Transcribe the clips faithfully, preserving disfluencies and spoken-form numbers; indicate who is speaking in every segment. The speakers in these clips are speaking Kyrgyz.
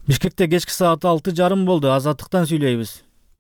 Speaker 1: Бишкекте кечки саат алты жарым болду. Азаттыктан сүйлөйбүз.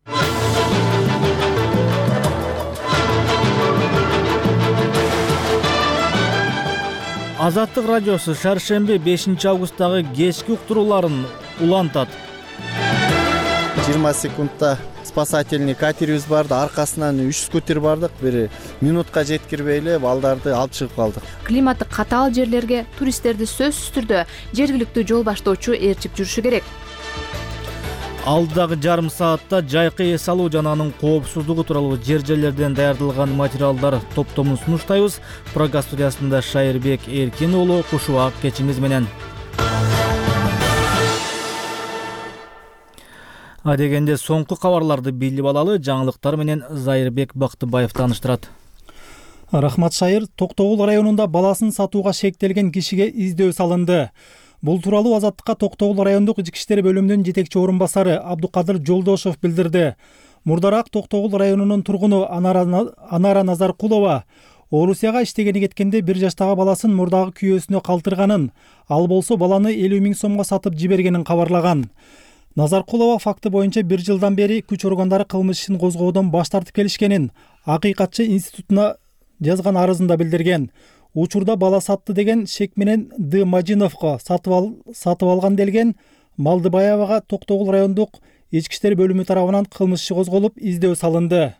Speaker 1: Азаттык радиосу шаршемби бешинчи августтагы кечки уктурууларын улантат.
Speaker 2: жыйырма секундта спасательный катерибиз барды, аркасынан үч скутер бардык, бир минутка жеткирбей эле балдарды алып чыгып калдык.
Speaker 3: Климаты катаал жерлерге туристтерди сөзсүз түрдө жергиликтүү жол баштоочу ээрчип жүрүшү керек.
Speaker 1: Алдагы жарым саатта жайкы эс алуу жана анын коопсуздугу тууралуу жер жерлерден даярдалган материалдар топтомун сунуштайбыз. Программа студиясында Шайырбек Эркин уулу кушубак кечиңиз менен. Адегенде соңку кабарларды билип алалы, жаңылыктар менен Зайырбек Бактыбаев тааныштырат.
Speaker 4: Рахмат Шайыр. Токтогул районунда баласын сатууга шектелген кишиге издөө салынды. Бул тууралуу Азаттыкка Токтогул райондук ички иштер бөлүмүнүн жетекчи орун басары Абдукадыр Жолдошов билдирди. Мурдараак Токтогул районунун тургуну Анара Назаркулова Орусияга иштегени кеткенде бир жаштагы баласын мурдагы күйөөсүнө калтырганын, ал болсо баланы элүү миң сомго сатып жибергенин кабарлаган. Назаркулова факты боюнча бир жылдан бери күч органдары кылмыш ишин козгоодон баш тартып келишкенин Акыйкатчы институтуна жазган арызында билдирген. Учурда бала сатты деген шек менен Д. Мажиновго сатып ал, сатып алган делген Малдыбаевага Токтогул райондук ички иштер бөлүмү тарабынан кылмыш иши козголуп, издөө салынды.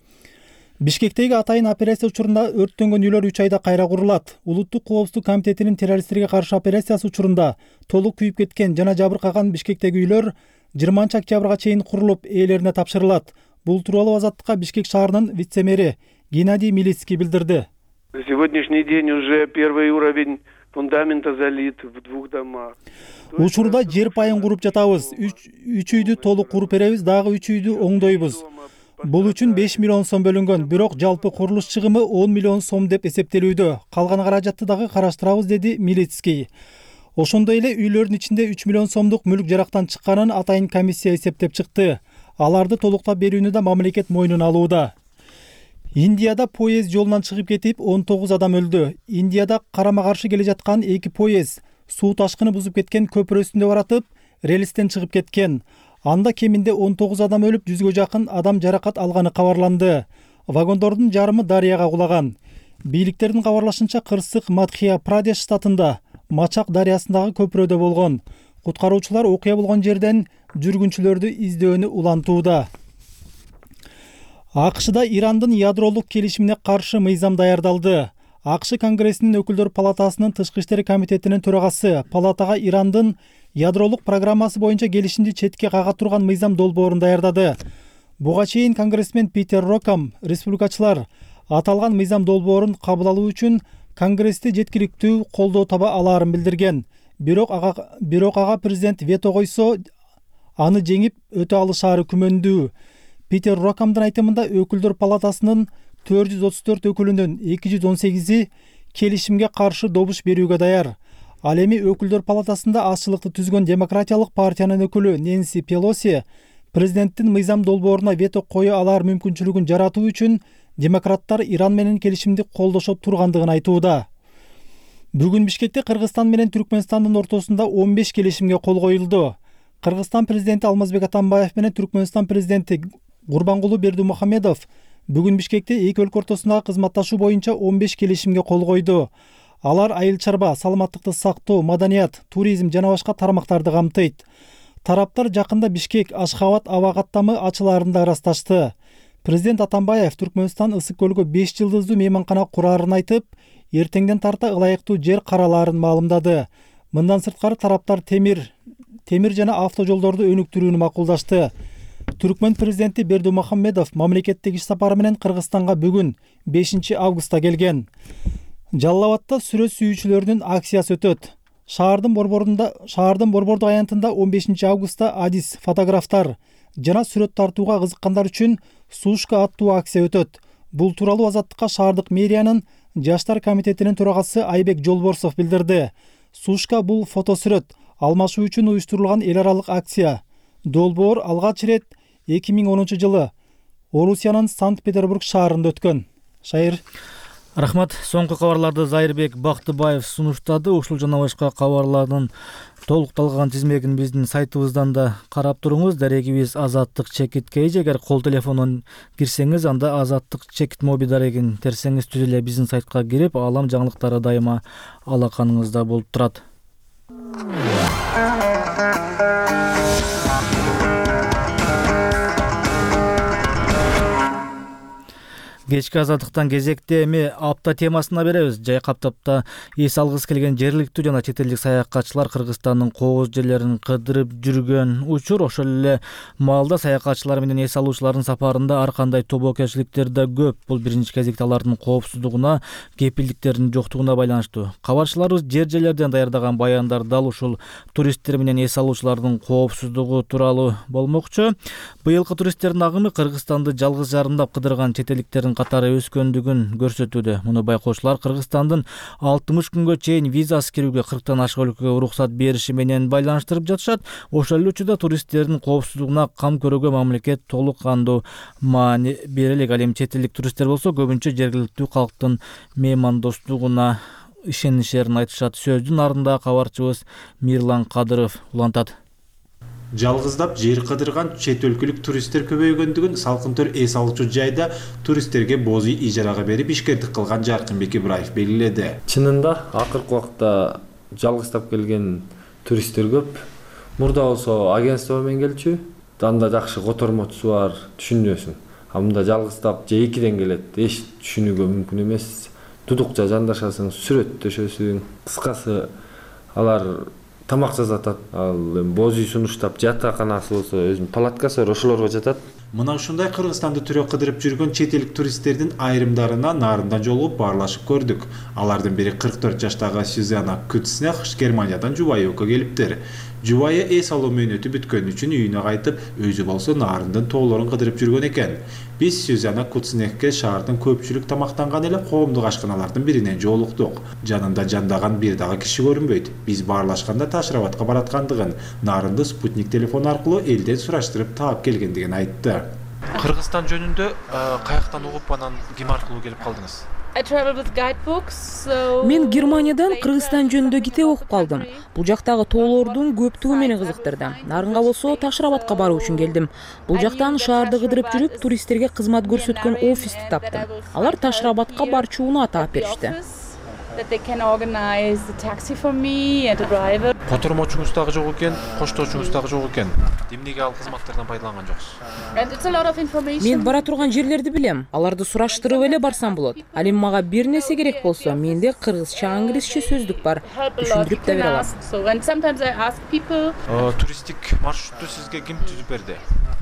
Speaker 4: Бишкектеги атайын операция учурунда өрттөнгөн үйлөр үч айда кайра курулат. Улуттук коопсуздук комитетинин террористтерге каршы операциясы учурунда толук күйүп кеткен жана жабыркаган Бишкектеги үйлөр жыйырманчы октябрга чейин курулуп, ээлерине тапшырылат. Бул тууралуу Азаттыкка Бишкек шаарынын вице-мэри Геннадий Милицкий билдирди.
Speaker 5: На сегодняшний день уже первый уровень фундамента залит в двух домах.
Speaker 4: Учурда жер пайын куруп жатабыз. үч үйдү толук куруп беребиз, дагы үч үйдү оңдойбуз. Бул үчүн беш миллион сом бөлүнгөн, бирок жалпы курулуш чыгымы он миллион сом деп эсептелүүдө. Калган каражатты дагы караштырабыз, деди Милицкий. Ошондой эле үйлөрдүн ичинде үч миллион сомдук мүлк жарактан чыкканын атайын комиссия эсептеп чыкты. Аларды толуктап берүүнү да мамлекет мойнуна алууда. Индияда поезд жолунан чыгып кетип он тогуз адам өлдү. Индияда карама-каршы келе жаткан эки поезд суу ташкыны бузуп кеткен көпүрө үстүндө баратып, релистен чыгып кеткен. Анда кеминде он тогуз адам өлүп, жүзгө жакын адам жаракат алганы кабарланды. Вагондордун жарымы дарыяга кулаган. Бийликтердин кабарлашынча кырсык Мадхья Прадеш штатында Мачак дарыясындагы көпүрөдө болгон. Куткаруучулар окуя болгон жерден жүргүнчүлөрдү издөөнү улантууда. АКШда Ирандын ядролук келишимине каршы мыйзам даярдалды. АКШ Конгрессинин өкүлдөр палатасынын тышкы иштер комитетинин төрагасы палатага Ирандын ядролук программасы боюнча келишимди четке кага турган мыйзам долбоорун даярдады. Буга чейин конгрессмен Питер Рокам республикачылар аталган мыйзам долбоорун кабыл алуу үчүн Конгрессте жеткиликтүү колдоо таба алаарын билдирген. Бирок ага бирок ага президент вето койсо, аны жеңип өтө алышаары күмөндүү. Питер Рокамдын айтымында өкүлдөр палатасынын төрт жүз отуз төрт өкүлүнүн эки жүз он сегизи келишимге каршы добуш берүүгө даяр. Ал эми өкүлдөр палатасында азчылыкты түзгөн демократиялык партиянын өкүлү Нэнси Пелоси президенттин мыйзам долбооруна вето кое алар мүмкүнчүлүгүн жаратуу үчүн демократтар Иран менен келишимди колдошо тургандыгын айтууда. Бүгүн Бишкекте Кыргызстан менен Түркмөнстандын ортосунда он беш келишимге кол коюлду. Кыргызстан президенти Алмазбек Атамбаев менен Түркмөнстан президенти Гурбангулу Бердимухамедов бүгүн Бишкекте эки өлкө ортосундагы кызматташуу боюнча он беш келишимге кол койду. Алар айыл чарба, саламаттыкты сактоо, маданият, туризм жана башка тармактарды камтыйт. Тараптар жакында Бишкек Ашхабад аба каттамы ачылаарын да ырасташты. Президент Атамбаев Түркмөнстан ысык көлгө беш жылдыздуу мейманкана кураарын айтып, эртеңден тарта ылайыктуу жер каралаарын маалымдады. Мындан сырткары тараптар темир, темир жана автожолдорду өнүктүрүүнү макулдашты. Түркмөн президенти Бердимухамедов мамлекеттик иш сапары менен Кыргызстанга бүгүн бешинчи августта келген. Жалал Абадта сүрөт сүйүүчүлөрдүн акциясы өтөт. Шаардын борборунда, шаардын борбордук аянтында он бешинчи августта адис, фотографтар жана сүрөт тартууга кызыккандар үчүн Сушка аттуу акция өтөт. Бул тууралуу Азаттыкка шаардык мэриянын жаштар комитетинин төрагасы Айбек Жолборсов билдирди. Сушка бул фотосүрөт алмашуу үчүн уюштурулган эл аралык акция. Долбоор алгач ирет эки миң онунчу жылы Орусиянын Санкт-Петербург шаарында өткөн. Шайыр.
Speaker 1: Рахмат. Соңку кабарларды Зайырбек Бактыбаев сунуштады. Ушул жана башка кабарлардын толукталган тизмегин биздин сайтыбыздан да карап туруңуз. Дарегибиз Азаттык Чекит Кейж. Эгер кол телефонун кирсеңиз, анда Азаттык Чекит моби дарегин терсеңиз түз эле биздин сайтка кирип, алам жаңылыктары дайыма алаканыңызда болуп турат. Кечки азаттыктан кезекте эми апта темасына беребиз. Жай каптапта эс алгысы келген жергиликтүү жана чет элдик саякатчылар Кыргызстандын кооз жерлерин кыдырып жүргөн учур. Ошол эле маалда саякатчылар менен эс алуучулардын сапарында ар кандай тобокелчиликтер да көп. Бул биринчи кезекте алардын коопсуздугуна, кепилдиктердин жоктугуна байланыштуу. Кабарчыларыбыз жер жерлерден даярдаган баяндар дал ушул туристтер менен эс алуучулардын коопсуздугу тууралуу болмокчу. Быйылкы туристтердин агымы Кыргызстанды жалгыз жарымдап кыдырган чет элдиктердин катары өскөндүгүн көрсөтүүдө. Муну байкоочулар Кыргызстандын алтымыш күнгө чейин визасыз кирүүгө кырктан ашык өлкөгө уруксат бериши менен байланыштырып жатышат. Ошол эле учурда туристтердин коопсуздугуна кам көрүүгө мамлекет толук кандуу маани бере элек. Ал эми чет элдик туристтер болсо көбүнчө жергиликтүү калктын меймандостугуна ишенишерин айтышат. Сөздүн артында кабарчыбыз Мирлан Кадыров улантат.
Speaker 6: Жалгыздап жер кыдырган чет өлкөлүк туристтер көбөйгөндүгүн Салкынтөр эс алуучу жайда туристтерге боз үй ижарага берип ишкердик кылган Жаркынбек Ибраев белгиледи.
Speaker 7: Чынында акыркы убакта жалгыздап келген туристтер көп. Мурда болсо агентство менен келчү, анда жакшы котормочусу бар, түшүнөсүң. А мында жалгыздап же экиден келет, эч түшүнүүгө мүмкүн эмес. Тудукча жандашасың, сүрөттөшөсүң. Кыскасы алар тамак жасатат, ал боз үй сунуштап жатаканасы болсо өзүнүн палаткасы бар, ошолорго жатат.
Speaker 6: Мына ушундай Кыргызстанды түрө кыдырып жүргөн чет элдик туристтердин айрымдарына нарындан жолугуп баарлашып көрдүк. Алардын бири кырк төрт жаштагы Сюзанна Кутснех Германиядан жубайы экөө келиптир. Жубайы эс алуу мөөнөтү бүткөн үчүн үйүнө кайтып, өзү болсо нарындын тоолорун кыдырып жүргөн экен. Биз Сюзанна Кутснехке шаардын көпчүлүк тамактанган эле коомдук ашканалардын биринен жолуктук. Жанында жандаган бир дагы киши көрүнбөйт. Биз баарлашканда Ташрабатка бараткандыгын, нарынды спутник телефон аркылуу элден сураштырып таап келгендигин айтты.
Speaker 8: Кыргызстан жөнүндө каяктан угуп анан ким аркылуу келип калдыңыз?
Speaker 9: Мен Германиядан Кыргызстан жөнүндө китеп окуп калдым. Бул жактагы тоолордун көптүгү мени кызыктырды. Нарынга болсо Ташрабатка баруу үчүн келдим. Бул жактан шаарды кыдырып жүрүп, туристтерге кызмат көрсөткөн офисти таптым. Алар Ташрабатка барчу унаа таап беришти.
Speaker 8: Котормочуңуз дагы жок экен, коштоочуңуз дагы жок экен. Эмнеге ал кызматтардан пайдаланган жоксуз?
Speaker 9: Мен бара турган жерлерди билем. Аларды сураштырып эле барсам болот. Ал эми мага бир нерсе керек болсо, менде кыргызча, англисче сөздүк бар. Түшүндүрүп да бере алам.
Speaker 8: Туристтик маршрутту сизге ким түзүп берди?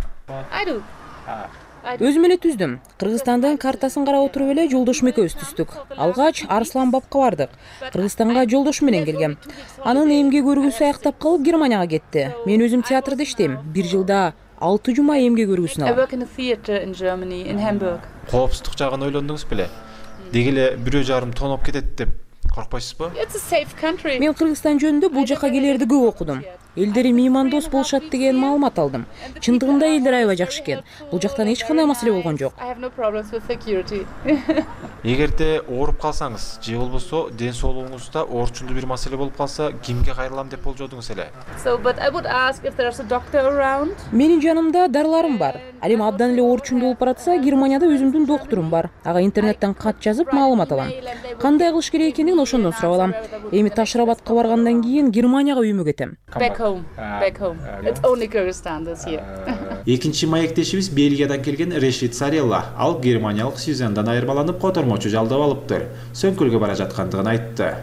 Speaker 9: Өзүм эле түздүм. Кыргызстандын картасын карап отуруп эле жолдошум экөөбүз түздүк. Алгач Арсланбабка бардык. Кыргызстанга жолдошум менен келгем. Анын эмгек көргүсү аяктап калып Германияга кетти. Мен өзүм театрда иштейм. Бир жылда алты жума эмгек көргүсүн алам.
Speaker 8: Коопсуздук жагын ойлондуңуз беле? Деги эле бирөө жарым тоноп кетет деп коркпойсузбу?
Speaker 9: Мен Кыргызстан жөнүндө бул жака келерди көп окудум. Элдери меймандос болушат деген маалымат алдым. Чындыгында элдер аябай жакшы экен. Бул жактан эч кандай маселе болгон жок.
Speaker 8: Эгерде ооруп калсаңыз, же болбосо ден соолугуңузда оорчундуу бир маселе болуп калса, кимге кайрылам деп болжодуңуз эле?
Speaker 9: Менин жанымда дарыларым бар. Ал эми абдан эле оорчундуу болуп баратса, Германияда өзүмдүн доктурум бар. Ага интернеттен кат жазып маалымат алам. Кандай кылыш керек экендигин ошондон сурап алам. Эми Ташрабатка баргандан кийин Германияга үйүмө кетем.
Speaker 6: Экинчи маектешибиз Бельгиядан келген Решит Сарелла. Ал германиялык Сюзандан айырмаланып котормочу жалдап алыптыр. Сөңкөлгө бара жаткандыгын айтты.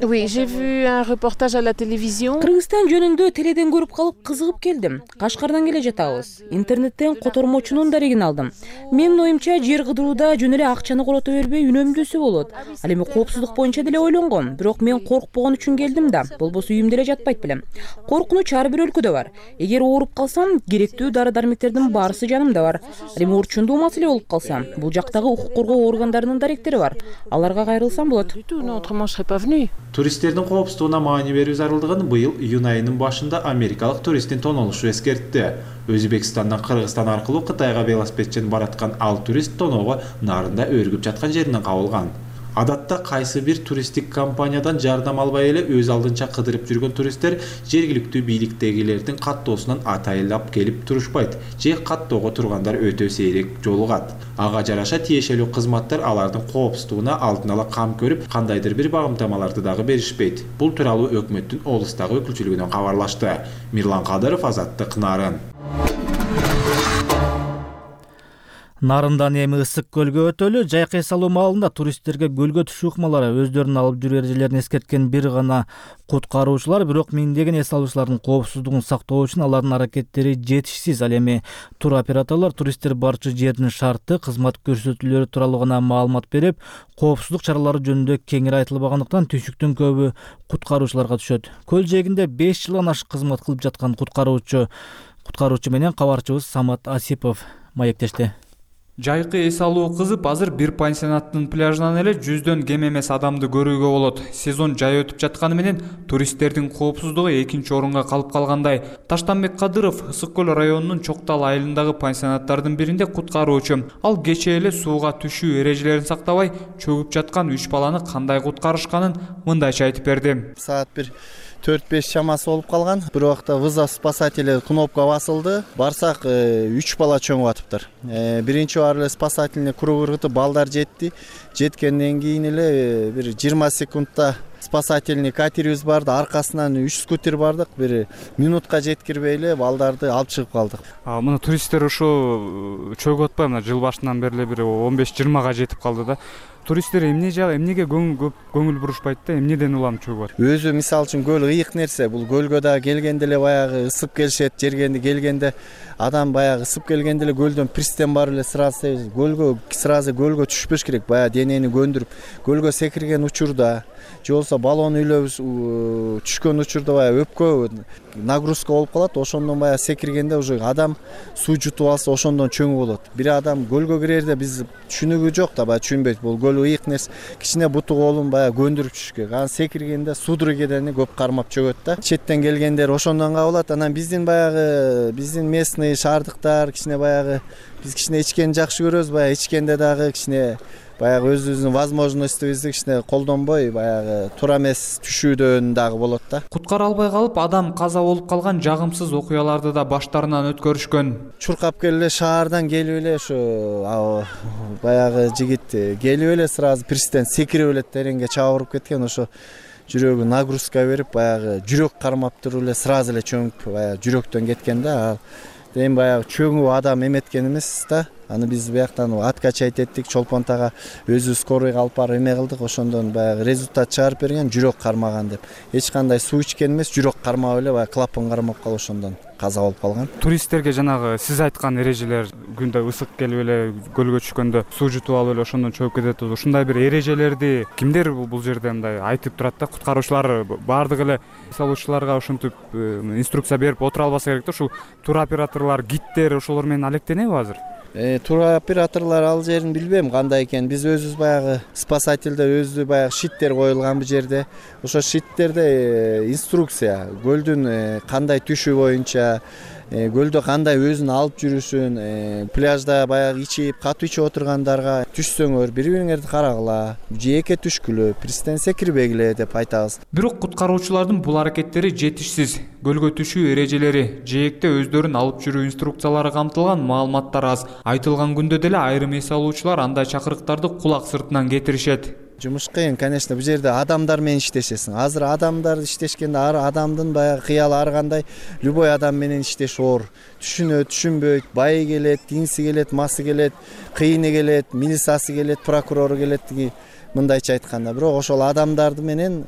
Speaker 9: Кыргызстан жөнүндө теледен көрүп калып кызыгып келдим. Кашкардан келе жатабыз. Интернеттен котормочунун дарегин алдым. Менин оюмча жер кыдырууда жөн эле акчаны корото бербей үнөмдөсө болот. Ал эми коопсуздук боюнча деле ойлонгом. Бирок мен коркпогон үчүн келдим да. Болбосо үйүмдө эле жатпайт белем. Коркунуч ар бир өлкөдө бар. Эгер ооруп калсам, керектүү дары-дармектердин баарысы жанымда бар. Ал эми оорчундуу маселе болуп калса, бул жактагы укук коргоо органдарынын даректери бар. Аларга кайрылсам болот.
Speaker 6: Туристтердин коопсуздугуна маани берүү зарылдыгын быйыл июнь айынын башында америкалык туристтин тонолушу эскертти. Өзбекстандан Кыргызстан аркылуу Кытайга велосипедчен бараткан ал турист тоноого нарында өргүп жаткан жеринен кабылган. Адатта кайсы бир туристтик компаниядан жардам албай эле өз алдынча кыдырып жүргөн туристтер жергиликтүү бийликтегилердин каттоосунан атайлап келип турушпайт же каттоого тургандар өтө сейрек жолугат. Ага жараша тиешелүү кызматтар алардын коопсуздугуна алдын ала кам көрүп, кандайдыр бир багымтамаларды дагы беришпейт. Бул тууралуу өкмөттүн облустагы өкүлчүлүгүнөн кабарлашты. Мирлан Кадыров, Азаттык, Нарын.
Speaker 1: Нарындан эми Ысык көлгө өтөлү. Жайкы эс алуу маалында туристтерге көлгө түшүү ыкмалары өздөрүнүн алып жүрүү эрежелерин эскерткен бир гана куткаруучулар, бирок миңдеген эс алуучулардын коопсуздугун сактоо үчүн алардын аракеттери жетишсиз. Ал эми туроператорлор туристтер барчу жердин шарты, кызмат көрсөтүүлөрү тууралуу гана маалымат берип, коопсуздук чаралары жөнүндө кеңири айтылбагандыктан түйшүктүн көбү куткаруучуларга түшөт. Көл жээгинде беш жылдан ашык кызмат кылып жаткан куткаруучу куткаруучу менен кабарчыбыз Самат Асипов маектешти.
Speaker 10: Жайкы эс алуу кызып, азыр бир пансионаттын пляжынан эле жүздөн кем эмес адамды көрүүгө болот. Сезон жай өтүп жатканы менен туристтердин коопсуздугу экинчи орунга калып калгандай. Таштанбек Кадыров Ысык көл районунун Чоктал айылындагы пансионаттардын биринде куткаруучу. Ал кечээ эле сууга түшүү эрежелерин сактабай, чөгүп жаткан үч баланы кандай куткарышканын мындайча айтып берди.
Speaker 2: Саат бир төрт беш чамасы болуп калган. Бир убакта вызов спасателя кнопка басылды. Барсак үч бала чөңүп атыптыр. Биринчи бар эле спасательный круг ыргытып балдар жетти. Жеткенден кийин эле бир жыйырма секундта спасательный катерибиз барды. Аркасынан үч скутер бардык. Бир минутка жеткирбей эле балдарды алып чыгып калдык.
Speaker 10: Мына туристтер ушу чөгүп атпай, мына жыл башынан бери эле бир он беш жыйырмага жетип калды да. Туристтер эмне жагы, эмнеге көңүл көңүл бурушпайт да, эмнеден улам чөгүп атат?
Speaker 2: Өзү мисалы үчүн көл ыйык нерсе. Бул көлгө да келгенде эле баягы ысып келишет, жергенде келгенде адам баягы ысып келгенде эле көлдөн пристен бар эле сразу көлгө сразу көлгө түшпөш керек. Баягы денени көндүрүп, көлгө секирген учурда же болсо баллон үйлөп түшкөн учурда баягы өпкө нагрузка болуп калат. Ошондон баягы секиргенде уже адам суу жутуп алса ошондон чөңүп болот. Бир адам көлгө кирерде биз түшүнүгү жок да, баягы түшүнбөйт. Бул көл ыйык нерсе. Кичине буту колун баягы көндүрүп түшүш керек. Анан секиргенде судорогедени көп кармап чөгөт да. Четтен келгендер ошондон кабылат. Анан биздин баягы биздин местный шаардыктар кичине баягы биз кичине ичкенди жакшы көрөбүз. Баягы ичкенде дагы кичине баягы өзүбүздүн возможностьтубузду кичине колдонбой баягы туура эмес түшүүдөн дагы болот да.
Speaker 10: Куткара албай калып, адам каза болуп калган жагымсыз окуяларды да баштарынан өткөрүшкөн.
Speaker 2: Чуркап келип эле шаардан келип эле ошо баягы жигит келип эле сразу пристен секирип эле тереңге чабырып кеткен. Ошо жүрөгү нагрузка берип баягы жүрөк кармап туруп эле сразу эле чөңүп баягы жүрөктөн кеткен да. Эми баягы чөңүп адам эметкен эмес да. Аны биз бияктан откачать эттик, чолпонтага өзү скорыйга алып барып эме кылдык. Ошондон баягы результат чыгарып берген, жүрөк кармаган деп. Эч кандай суу ичкен эмес, жүрөк кармап эле баягы клапан кармап калып ошондон каза болуп калган.
Speaker 10: Туристтерге жанагы сиз айткан эрежелер, күндө ысык келип эле көлгө түшкөндө суу жутуп алып эле ошондон чөгүп кетет. Ушундай бир эрежелерди кимдер бул жерде мындай айтып турат да? Куткаруучулар баардык эле салуучуларга ушинтип инструкция берип отура албаса керек да. Ушул туроператорлор, гидтер ошолор менен алектенеби азыр?
Speaker 2: Э, туроператорлор ал жерин билбейм кандай экен. Биз өзүбүз баягы спасательдер өзү баягы щиттер коюлган бу жерде. Ошо щиттерде инструкция, көлдүн кандай түшүү боюнча, көлдө кандай өзүн алып жүрүшүн, пляжда баягы ичип, катуу ичип отургандарга түшсөңөр бири-бириңерди карагыла, жээкке түшкүлө, пристен секирбегиле деп айтабыз.
Speaker 10: Бирок куткаруучулардын бул аракеттери жетишсиз. Көлгө түшүү эрежелери, жээкте өздөрүн алып жүрүү инструкциялары камтылган маалыматтар аз. Айтылган күндө деле айрым эс алуучулар андай чакырыктарды кулак сыртынан кетиришет.
Speaker 2: Жумуш кыйын, конечно, бул жерде адамдар менен иштешесиң. Азыр адамдар иштешкенде ар адамдын баягы кыялы ар кандай любой адам менен иштеш оор. Түшүнөт, түшүнбөйт, байы келет, тиңси келет, масы келет, кыйыны келет, милициясы келет, прокурору келет деги мындайча айтканда. Бирок ошол адамдарды менен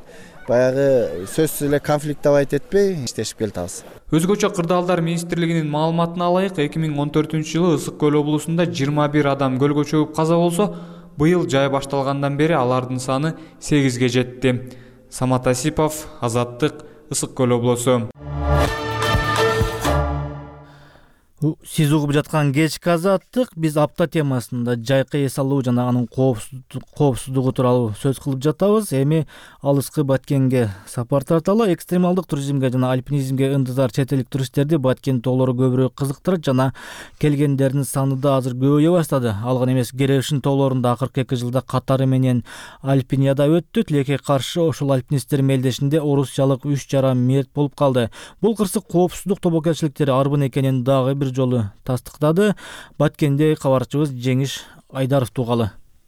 Speaker 2: баягы сөзсүз эле конфликт табайт этпей иштешип келатабыз.
Speaker 10: Өзгөчө Кырдаалдар министрлигинин маалыматына алайык, эки миң он төртүнчү жылы Ысык көл облусунда жыйырма бир адам көлгө чөгүп каза болсо, быйыл жай башталгандан бери алардын саны сегизге жетти. Самат Асипов, Азаттык, Ысык көл облусу.
Speaker 1: Сиз угуп жаткан кечки азаттык. Биз апта темасында жайкы эс алуу жана анын коопсуздугу тууралуу сөз кылып жатабыз. Эми алыскы Баткенге сапар тарталы. Экстремалдык туризмге жана альпинизмге ынтызар чет элдик туристтерди Баткен тоолору көбүрөөк кызыктырат жана келгендердин саны да азыр көбөйө баштады. Ал гана эмес, Керешин тоолорунда акыркы эки жылда катары менен альпинияда өттү. Тилекке каршы ошол альпинисттер мелдешинде орусиялык үч жарым мерт болуп калды. Бул кырсык коопсуздук тобокелчиликтери арбын экенин дагы бир жолу тастыктады. Баткенде кабарчыбыз Жеңиш Айдаров тугалы.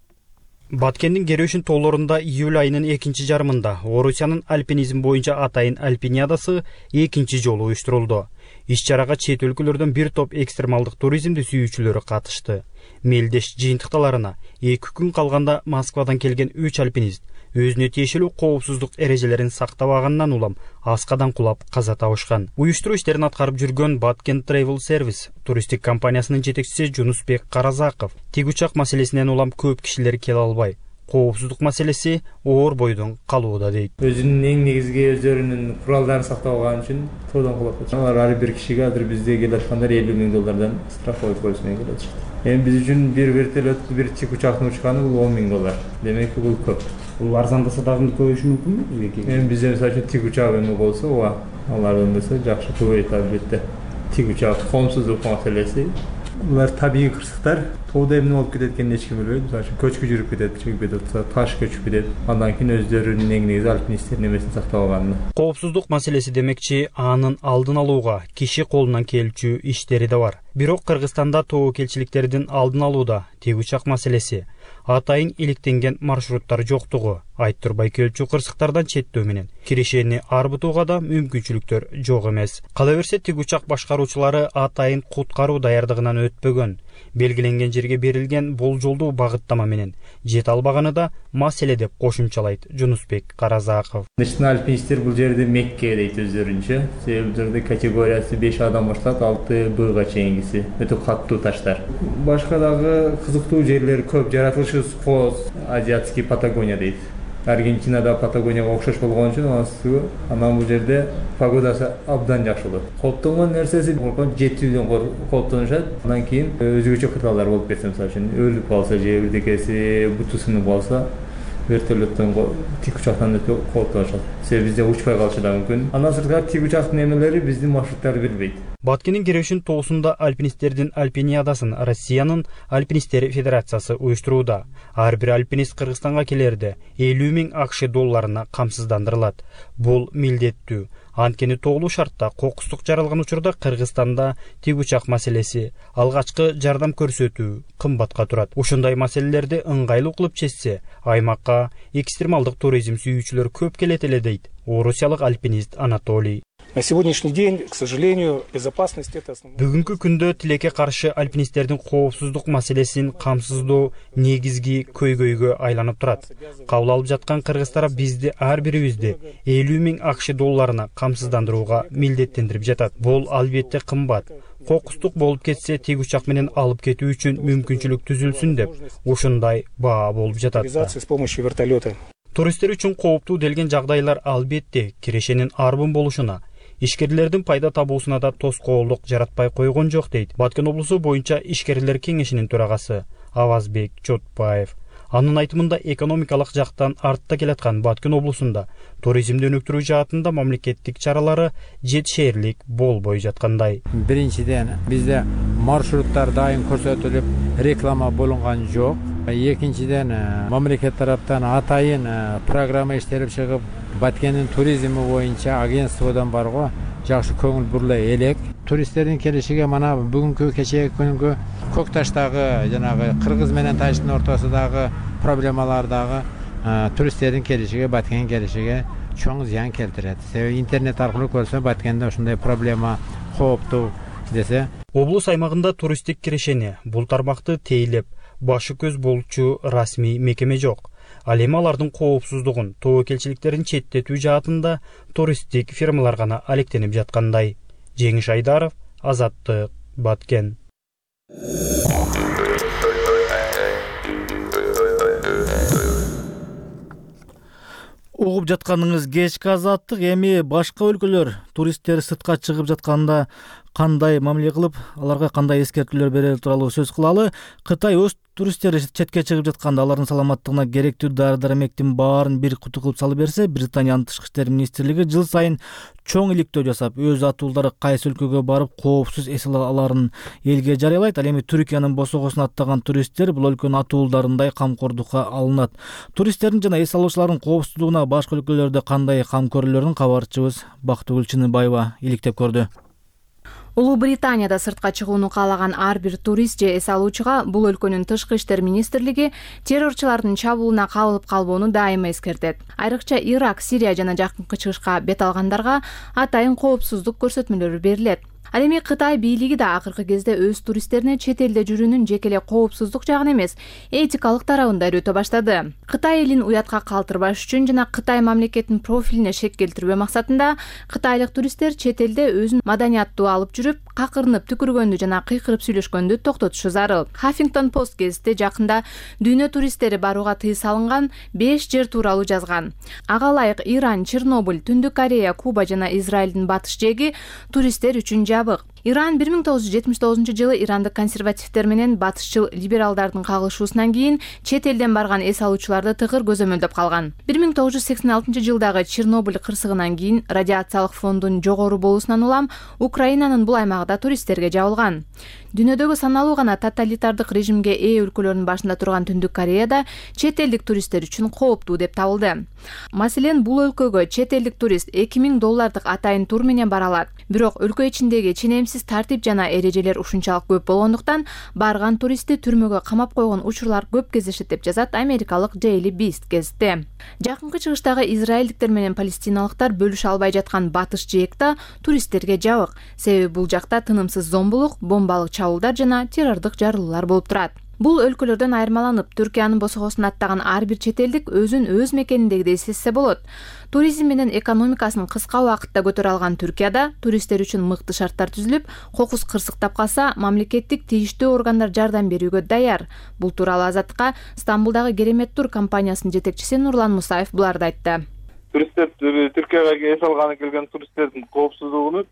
Speaker 11: Баткендин Керешин тоолорунда июль айынын экинчи жарымында Орусиянын альпинизм боюнча атайын альпиниадасы экинчи жолу уюштурулду. Иш-чарага чет өлкөлөрдөн бир топ экстремалдык туризмди сүйүүчүлөрү катышты. Мелдеш жыйынтыкталарына эки күн калганда Москвадан келген үч альпинист өзүнө тиешелүү коопсуздук эрежелерин сактабагандан улам аскадан кулап каза табышкан. Уюштуруу иштерин аткарып жүргөн Баткен Travel Service туристтик компаниясынын жетекчиси Жунусбек Каразаков тик учак маселесинен улам көп кишилер келе албай, коопсуздук маселеси оор бойдон калууда дейт.
Speaker 12: Өзүнүн эң негизги өздөрүнүн куралдарын сактабаган үчүн тоодон кулап кетти. Алар ар бир кишиге азыр бизде келип аткандар элүү миң доллардан страховой полис менен келип атышат. Эми биз үчүн бир вертолет, бир тик учактын учканы бул он миң доллар. Демек бул көп.
Speaker 11: Бул арзандаса дагы көбөйүшү мүмкүнбү бизге?
Speaker 12: Эми бизде мисалы үчүн тик учак эми болсо, ооба, алардан болсо жакшы көбөйөт албетте. Тик учак, коомсуздук маселеси. Булар табигый кырсыктар. Тоодо эмне болуп кетет экенин эч ким билбейт. Мисалы үчүн көчкү жүрүп кетет, чыгып кетет, таш көчүп кетет. Андан кийин өздөрүнүн эң негизи альпинисттердин эмесин сактабаганы.
Speaker 11: Коопсуздук маселеси демекчи анын алдын алууга киши колунан келчү иштери да бар. Бирок Кыргызстанда тобокелчиликтердин алдын алууда тик учак маселеси, атайын иликтенген маршруттар жоктугу, айттырбай келчү кырсыктардан четтөө менен кирешени арбытууга да мүмкүнчүлүктөр жок эмес. Кала берсе, тик учак башкаруучулары атайын куткаруу даярдыгынан өтпөгөн, белгиленген жерге берилген болжолдуу багыттама менен жете албаганы да маселе деп кошумчалайт Жунусбек Каразаков.
Speaker 12: Начинающий альпинисттер бул жерде Мекке дейт өздөрүнчө. Себеби бул жерде категориясы беш адам башталат, алты Б-га чейингиси. Өтө каттуу таштар. Башка дагы кызыктуу жерлер көп. Жаратылышы кооз, азиатский Патагония дейт. Аргентинада Патагонияга окшош болгон үчүн анысы анан бул жерде погодасы абдан жакшы болот. Кооптонгон нерсеси жетүүдөн кооптонушат. Андан кийин өзгөчө кыталар болуп кетсе, мисалы үчүн өлүп калса же бирдекеси буту сынып калса, вертолеттон тик учактан өтүп кооптонушат. Себеби бизде учпай калышы да мүмкүн. Андан сырткары тик учактын эмелери биздин маршруттарды билбейт.
Speaker 11: Баткендин Керешин тоосунда альпинисттердин альпиниадасын Россиянын альпинисттери федерациясы уюштурууда. Ар бир альпинист Кыргызстанга келерде элүү миң акш долларына камсыздандырылат. Бул милдеттүү. Анткени тоолуу шартта кокустук жаралган учурда Кыргызстанда тик учак маселеси, алгачкы жардам көрсөтүү кымбатка турат. Ушундай маселелерди ыңгайлуу кылып чечсе, аймакка экстремалдык туризм сүйүүчүлөр көп келет эле дейт орусиялык альпинист Анатолий.
Speaker 13: На сегодняшний день, к сожалению, безопасность это основное.
Speaker 11: Бүгүнкү күндө тилекке каршы альпинисттердин коопсуздук маселесин камсыздоо негизги көйгөйгө айланып турат. Кабыл алып жаткан кыргыз тарап бизди ар бирибизди элүү миң акш долларына камсыздандырууга милдеттендирип жатат. Бул албетте кымбат. Кокустук болуп кетсе, тик учак менен алып кетүү үчүн мүмкүнчүлүк түзүлсүн деп ушундай баа болуп жатат.
Speaker 13: С помощью вертолета.
Speaker 11: Туристтер үчүн кооптуу делген жагдайлар албетте кирешенин арбын болушуна, ишкерлердин пайда табуусуна да тоскоолдук жаратпай койгон жок дейт Баткен облусу боюнча ишкерлер кеңешинин төрагасы Авазбек Чотпаев. Анын айтымында экономикалык жактан артта келаткан Баткен облусунда туризмди өнүктүрүү жаатында мамлекеттик чаралары жетишээрлик болбой жаткандай.
Speaker 14: Биринчиден, бизде маршруттар дайым көрсөтүлүп, реклама болунган жок. Экинчиден, мамлекет тараптан атайын программа иштелип чыгып, Баткендин туризми боюнча агентстводон барго жакшы көңүл бурула элек. Туристтердин келишиге мана бүгүнкү кечээки күнгү Көк Таштагы жанагы Кыргыз менен Тайштын ортосундагы проблемалардагы туристтердин келишиге, Баткенге келишиге чоң зыян келтирет. Себеби интернет аркылуу көрсө Баткенде ушундай проблема кооптуу десе.
Speaker 11: Облус аймагында туристтик кирешени бул тармакты тейлеп, башы көз болчу расмий мекеме жок. Ал эми алардын коопсуздугун, тобокелчиликтерин четтетүү жаатында туристтик фирмалар гана алектенип жаткандай. Жеңиш Айдаров, Азаттык, Баткен.
Speaker 1: Угуп жатканыңыз кечки азаттык. Эми башка өлкөлөр туристтер сыртка чыгып жатканда кандай мамиле кылып, аларга кандай эскертүүлөр берер тууралуу сөз кылалы. Кытай өз туристтери четке чыгып жатканда алардын саламаттыгына керектүү дары-дармектин баарын бир куту кылып салып берсе, Британиянын тышкы иштер министрлиги жыл сайын чоң иликтөө жасап, өз атуулдары кайсы өлкөгө барып коопсуз эс аларын элге жарыялайт. Ал эми Түркиянын босогосун аттаган туристтер бул өлкөнүн атуулдарындай камкордукка алынат. Туристтердин жана эс алуучулардын коопсуздугуна башка өлкөлөрдө кандай кам көрүлөрүн кабарчыбыз Бактыгүл Чыныбаева иликтеп көрдү.
Speaker 3: Улуу Британияда сыртка чыгууну каалаган ар бир турист же эс алуучуга бул өлкөнүн тышкы иштер министрлиги террорчулардын чабуулуна кабылып калбоону дайыма эскертет. Айрыкча Ирак, Сирия жана Жакынкы Чыгышка бет алгандарга атайын коопсуздук көрсөтмөлөрү берилет. Ал эми Кытай бийлиги да акыркы кезде өз туристтерине чет элде жүрүүнүн жеке эле коопсуздук жагын эмес, этикалык тарабын да үйрөтө баштады. Кытай элин уятка калтырбаш үчүн жана Кытай мамлекетинин профилине шек келтирбөө максатында кытайлык туристтер чет элде өзүн маданияттуу алып жүрүп, какырынып түкүргөндү жана кыйкырып сүйлөшкөндү токтотушу зарыл. Huffington Post гезити жакында дүйнө туристтери барууга тыюу салынган беш жер тууралуу жазган. Ага ылайык Иран, Чернобыль, Түндүк Корея, Куба жана Израилдин батыш жээги туристтер үчүн жабык. Иран бир миң тогуз жүз жетимиш тогузунчу жылы Ирандык консервативдер менен батышчыл либералдардын кагылышуусунан кийин чет элден барган эс алуучуларды тыгыр көзөмөлдөп калган. бир миң тогуз жүз сексен алтынчы жылдагы Чернобыль кырсыгынан кийин радиациялык фондун жогору болуусунан улам Украинанын бул аймагы туристтерге жабылган. Дүйнөдөгү саналуу гана тоталитардык режимге ээ өлкөлөрдүн башында турган Түндүк Кореяда чет элдик туристтер үчүн кооптуу деп табылды. Маселен, бул өлкөгө чет элдик турист эки миң доллардык атайын тур менен бара алат. Бирок өлкө ичиндеги ченемсиз тартип жана эрежелер ушунчалык көп болгондуктан барган туристти түрмөгө камап койгон учурлар көп кездешет деп жазат америкалык Daily Beast гезити. Жакынкы Чыгыштагы израилдиктер менен палестиналыктар бөлүшө албай жаткан батыш жээкте туристтерге жабык. Себеби бул жакта тынымсыз зомбулук, бомбалык чабуулдар жана террордук жарылуулар болуп турат. Бул өлкөлөрдөн айырмаланып, Түркиянын босогосун аттаган ар бир чет элдик өзүн өз мекениндегидей сезсе болот. Туризм менен экономикасын кыска убакытта көтөрө алган Түркияда туристтер үчүн мыкты шарттар түзүлүп, кокус кырсыктап калса, мамлекеттик тийиштүү органдар жардам берүүгө даяр. Бул тууралуу Азаттыкка Стамбулдагы Керемет тур компаниясынын жетекчиси Нурлан Мусаев буларды айтты.
Speaker 15: Туристтер Түркияга эс алганы келген туристтердин коопсуздугуну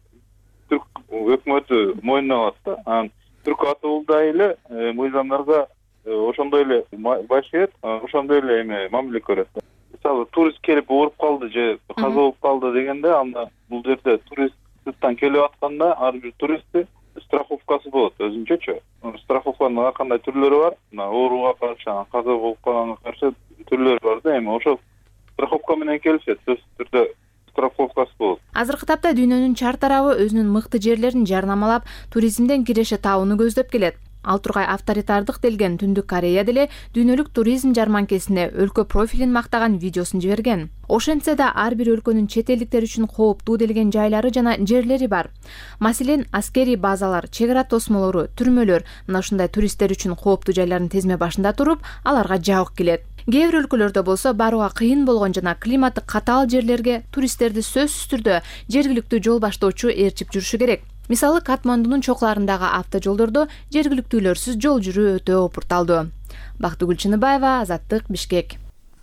Speaker 15: Түрк өкмөтү мойнуна алат да. Түрк атуулда эле мыйзамдарга ошондой эле баш ийет, ошондой эле эме мамиле көрөт. Мисалы, турист келип ооруп калды же каза болуп калды дегенде, анда бул жерде турист сырттан келип атканда ар бир туристти страховкасы болот өзүнчөчү. Страховканын ар кандай түрлөрү бар. Ооруга каршы, каза болуп калганга каршы түрлөрү бар да, эми ошол страховка менен келишет, сөзсүз түрдө страховкасы болот.
Speaker 3: Азыркы тапта дүйнөнүн чар тарабы өзүнүн мыкты жерлерин жарнамалап, туризмден киреше табууну көздөп келет. Ал тургай авторитардык делген Түндүк Корея деле дүйнөлүк туризм жарманкесине өлкө профилин мактаган видеосун жиберген. Ошентсе да ар бир өлкөнүн чет элдиктер үчүн кооптуу делген жайлары жана жерлери бар. Маселен, аскерий базалар, чек ара тосмолору, түрмөлөр мына ушундай туристтер үчүн кооптуу жайлардын тезме башында туруп, аларга жабык келет. Кээ бир өлкөлөрдө болсо барууга кыйын болгон жана климаты катаал жерлерге туристтерди сөзсүз түрдө жергиликтүү жол баштоочу ээрчип жүрүшү керек. Мисалы, Катмандунун чокларындагы автожолдордо жергиликтүүлөрсүз жол жүрүү өтө опурталдуу. Бактыгүл Чыныбаева, Азаттык, Бишкек.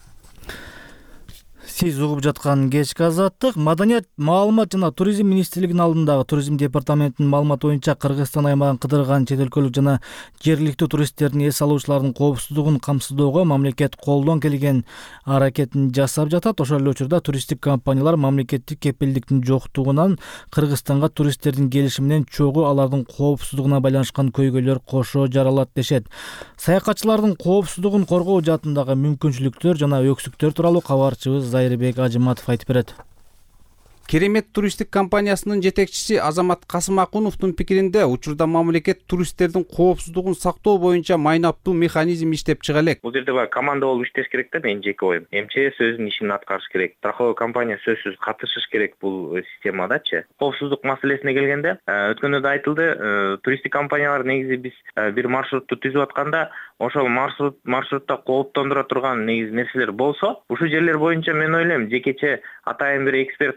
Speaker 1: Сиз угуп жаткан кечки Азаттык. Маданият, маалымат жана туризм министрлигинин алдындагы туризм департаментинин маалыматы боюнча Кыргызстан аймагын кыдырган чет өлкөлүк жана жергиликтүү туристтердин эс алуучулардын коопсуздугун камсыздоого мамлекет колдон келген аракетин жасап жатат. Ошол эле учурда туристтик компаниялар мамлекеттик кепилдиктин жоктугунан Кыргызстанга туристтердин келиши менен чогуу алардын коопсуздугуна байланышкан көйгөйлөр кошо жаралат дешет. Саякатчылардын коопсуздугун коргоо жаатындагы мүмкүнчүлүктөр жана өксүктөр тууралуу кабарчыбыз Зайырбек Ажыматов айтып берет.
Speaker 16: Керемет туристтик компаниясынын жетекчиси Азамат Касымакуновдун пикиринде, учурда мамлекет туристтердин коопсуздугун сактоо боюнча майнаптуу механизм иштеп чыга элек.
Speaker 17: Бул жерде баягы команда болуп иштеш керек да, менин жеке оюм. МЧС өзүнүн ишин аткарыш керек. Страховой компания сөзсүз катышыш керек бул системадачы. Коопсуздук маселесине келгенде, өткөндө да айтылды, туристтик компаниялар негизи биз бир маршрутту түзүп атканда, ошол маршрут маршрутта кооптондура турган негизи нерселер болсо, ушул жерлер боюнча мен ойлойм, жекече атайын бир экспертный группа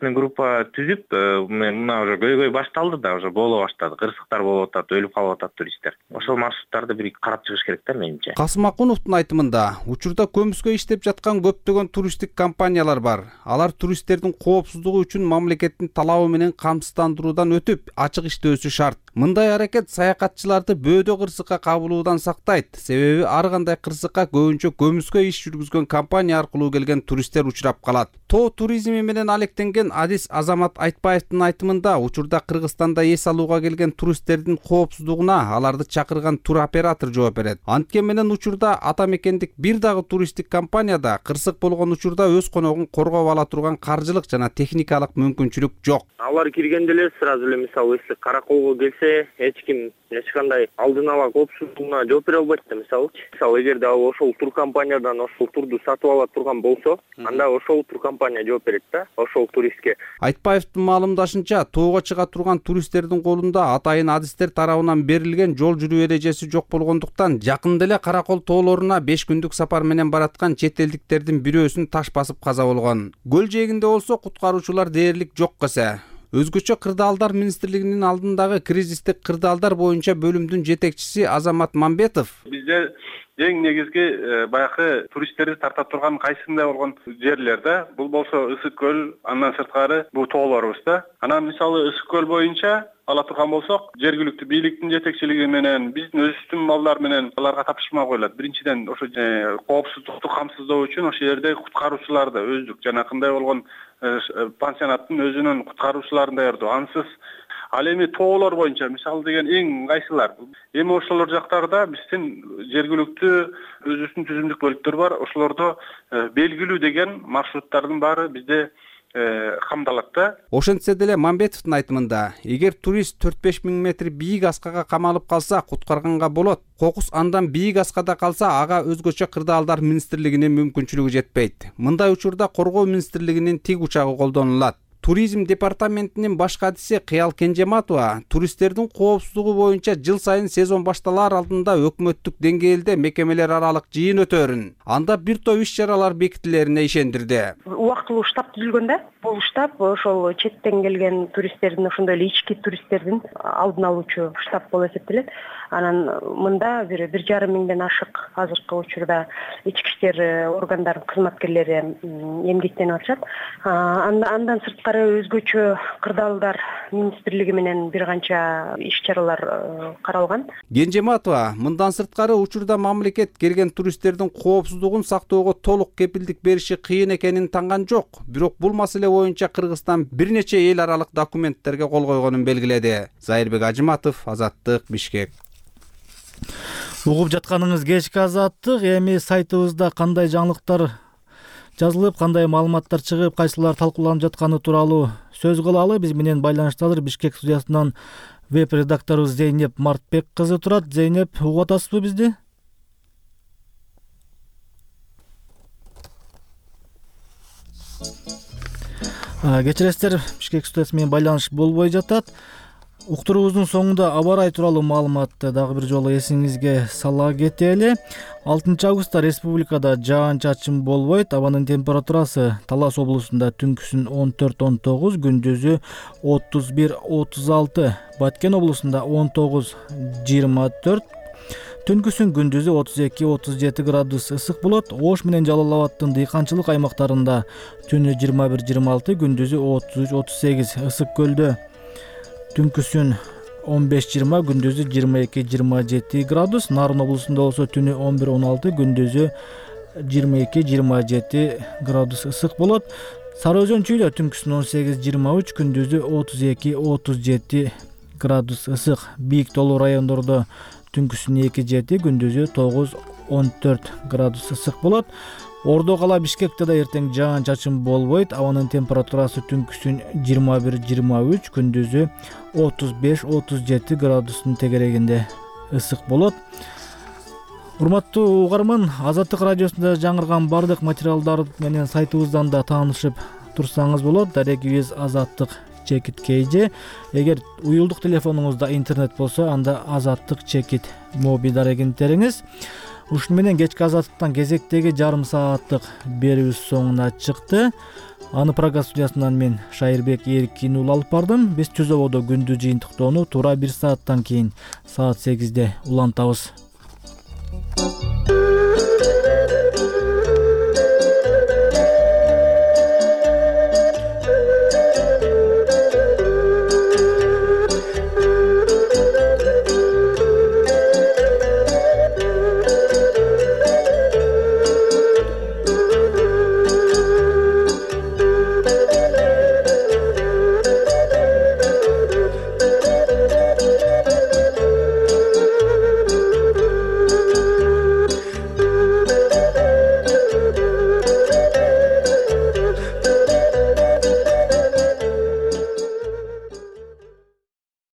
Speaker 17: группа түзүп мына уже көйгөй башталды да, уже боло баштады, кырсыктар болуп атат, өлүп калып атат туристтер. Ошол маршруттарды бир карап чыгыш керек да менимче.
Speaker 16: Касым Акуновдун айтымында, учурда көмүскө иштеп жаткан көптөгөн туристтик компаниялар бар. Алар туристтердин коопсуздугу үчүн мамлекеттин талабы менен камсыздандыруудан өтүп, ачык иштөөсү шарт. Мындай аракет саякатчыларды бөөдө кырсыкка кабылуудан сактайт. Себеби ар кандай кырсыкка көбүнчө көмүскө иш жүргүзгөн компания аркылуу келген туристтер учурап калат. Тоо туризми менен алектенген адис Азамат Айтбаевдин айтымында, учурда Кыргызстанда эс алууга келген туристтердин коопсуздугуна аларды чакырган туроператор жооп берет. Анткен менен учурда ата мекендик бир дагы туристтик компанияда кырсык болгон учурда өз коногун коргоп ала турган каржылык жана техникалык мүмкүнчүлүк жок.
Speaker 18: Алар киргенде эле сразу эле мисалы эс караколго келсе, эч ким эч кандай алдын ала коопсуздугуна жооп бере албайт да, мисалычы. Мисалы эгерде ал ошол туркомпаниядан ошол турду сатып ала турган болсо, анда ошол туркомпания жооп берет да, ошол туристке.
Speaker 16: Айтбаевдин маалымдашынча, тоого чыга турган туристтердин колунда атайын адистер тарабынан берилген жол жүрүү эрежеси жок болгондуктан, жакында эле Каракол тоолоруна беш күндүк сапар менен бараткан чет элдиктердин бирөөсүн таш басып каза болгон. Көл жээгинде болсо куткаруучулар дээрлик жок кесе. Өзгөчө кырдаалдар министрлигинин алдындагы кризистик кырдаалдар боюнча бөлүмдүн жетекчиси Азамат Мамбетов:
Speaker 19: Бизде эң негизги баягы туристтерди тарта турган кайсында болгон жерлер да. Бул болсо Ысык көл, андан сырткары бул тоолорубуз да. Анан мисалы Ысык көл боюнча ала турган болсок, жергиликтүү бийликтин жетекчилиги менен, биздин өзүбүздүн балдар менен аларга тапшырма коюлат. Биринчиден, ошо коопсуздукту камсыздоо үчүн ошол жерде куткаруучуларды өздүк жанакындай болгон пансионаттын өзүнүн куткаруучуларын даярдоо. Ансыз ал эми тоолор боюнча мисалы деген эң кайсылар? Эми ошолор жактарда биздин жергиликтүү өзүбүздүн түзүмдүк бөлүктөр бар. Ошолордо белгилүү деген маршруттардын баары бизде камдалат да.
Speaker 16: Ошентсе деле Мамбетовдун айтымында, эгер турист төрт беш миң метр бийик аскага камалып калса, куткарганга болот. Кокус андан бийик аскада калса, ага өзгөчө кырдаалдар министрлигинин мүмкүнчүлүгү жетпейт. Мындай учурда коргоо министрлигинин тиг учагы колдонулат. Туризм департаментинин баш катчысы Кыял Кенжематова туристтердин коопсуздугу боюнча жыл сайын сезон башталар алдында өкмөттүк деңгээлде мекемелер аралык жыйын өтөрүн, анда бир топ иш чаралар бекитилерине ишендирди.
Speaker 20: Убактылуу штаб түзүлгөн да. Бул штаб ошол четтен келген туристтердин, ошондой эле ички туристтердин алдын алуучу штаб болуп эсептелет. Анан мында бир бир жарым миңден ашык азыркы учурда ички иштер органдарынын кызматкерлери эмгектенип атышат. Андан сырткары өзгөчө кырдаалдар министрлиги менен бир канча иш чаралар каралган.
Speaker 16: Кенжематова мындан сырткары учурда мамлекет келген туристтердин коопсуздугун сактоого толук кепилдик бериши кыйын экенин танган жок. Бирок бул маселе боюнча Кыргызстан бир нече эл аралык документтерге кол койгонун белгиледи. Зайырбек Ажыматов, Азаттык, Бишкек.
Speaker 1: Угуп жатканыңыз кечки Азаттык. Эми сайтыбызда кандай жаңылыктар жазылып, кандай маалыматтар чыгып, кайсылар талкууланып жатканы тууралуу сөз кылалы. Биз менен байланыштадыр Бишкек студиясынан веб редакторубуз Зейнеп Мартбек кызы турат. Зейнеп, угуп атасызбы бизди? Кечиресиздер, Бишкек студиясы менен байланыш болбой жатат. Уктуруубуздун соңунда аба ырайы тууралуу маалыматты дагы бир жолу эсиңизге сала кетели. алтынчы августта республикада жаан-чачын болбойт. Абанын температурасы Талас облусунда түнкүсүн он төрт он тогуз, күндүзү отуз бир отуз алты, Баткен облусунда он тогуз жыйырма төрт, түнкүсүн күндүзү отуз эки отуз жети градус ысык болот. Ош менен Жалал Абадтын дыйканчылык аймактарында түнү жыйырма бир жыйырма алты, күндүзү отуз үч отуз сегиз, Ысык көлдө түнкүсүн он беш жыйырма, күндүзү жыйырма эки жыйырма жети градус. Нарын облусунда болсо түнү он бир он алты, күндүзү жыйырма эки жыйырма жети градус ысык болот. Сары Өзөн чүйдө түнкүсүн он сегиз жыйырма үч, күндүзү отуз эки отуз жети градус ысык. Бийик тоолуу райондордо түнкүсүн эки жети, күндүзү тогуз он төрт градус ысык болот. Ордо кала Бишкекте да эртең жаан-чачын болбойт. Абанын температурасы түнкүсүн жыйырма бир жыйырма үч, күндүзү отуз беш отуз жети градустун тегерегинде ысык болот. Урматтуу угарман, Азаттык радиосунда жаңырган бардык материалдар менен сайтыбыздан да таанышып турсаңыз болот. Дарегибиз Азаттык чекит кей же. Эгер уюлдук телефонуңузда интернет болсо, анда Азаттык чекит моби дарегин териңиз. Ушуну менен кечки азаттыктан кезектеги жарым сааттык берүүбүз соңуна чыкты. Аны программа студиясынан мен Шайырбек Эркин уулу алып бардым. Биз Түз ободо күндү жыйынтыктоону туура бир сааттан кийин саат сегизде улантабыз.